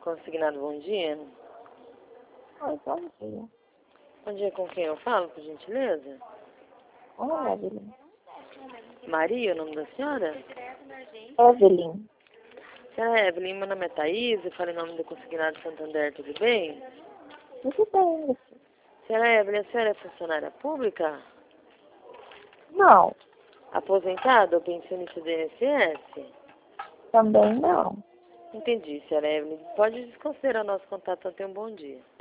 Consignado, bom dia. Oi, bom dia. Bom dia, com quem eu falo, por gentileza? Oi, Evelyn. Maria, o nome da senhora? Evelyn. Senhora Evelyn, meu nome é Thaís, eu falo em nome do Consignado Santander, tudo bem? Tudo bem, você? Senhora Evelyn, a senhora é funcionária pública? Não, Aposentada ou pensionista do INSS? também não. Entendi, senhora Evelyn. Pode desconsiderar nosso contato até um bom dia.